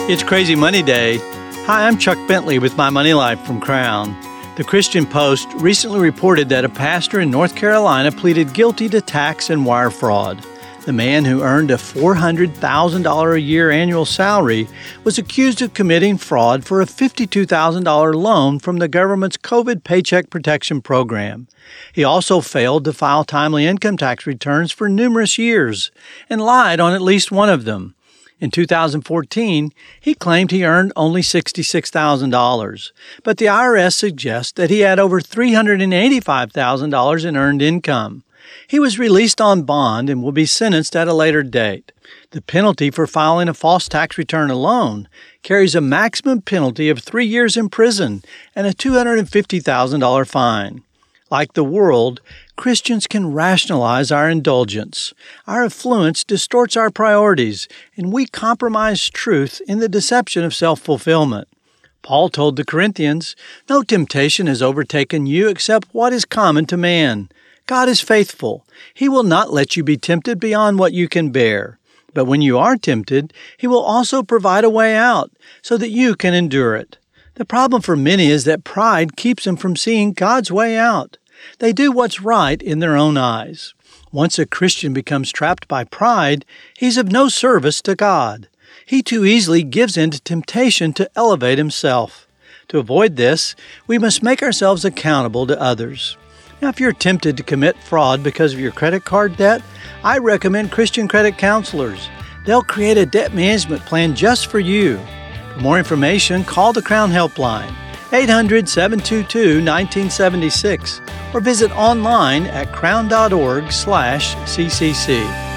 It's Crazy Money Day. Hi, I'm Chuck Bentley with My Money Life from Crown. The Christian Post recently reported that a pastor in North Carolina pleaded guilty to tax and wire fraud. The man, who earned a $400,000 a year annual salary, was accused of committing fraud for a $52,000 loan from the government's COVID Paycheck Protection Program. He also failed to file timely income tax returns for numerous years and lied on at least one of them. In 2014, he claimed he earned only $66,000, but the IRS suggests that he had over $385,000 in earned income. He was released on bond and will be sentenced at a later date. The penalty for filing a false tax return alone carries a maximum penalty of 3 years in prison and a $250,000 fine. Like the world, Christians can rationalize our indulgence. Our affluence distorts our priorities, and we compromise truth in the deception of self-fulfillment. Paul told the Corinthians, "No temptation has overtaken you except what is common to man. God is faithful. He will not let you be tempted beyond what you can bear. But when you are tempted, He will also provide a way out so that you can endure it." The problem for many is that pride keeps them from seeing God's way out. They do what's right in their own eyes. Once a Christian becomes trapped by pride, he's of no service to God. He too easily gives in to temptation to elevate himself. To avoid this, we must make ourselves accountable to others. Now, if you're tempted to commit fraud because of your credit card debt, I recommend Christian Credit Counselors. They'll create a debt management plan just for you. For more information, call the Crown Helpline, 800-722-1976, or visit online at crown.org/CCC.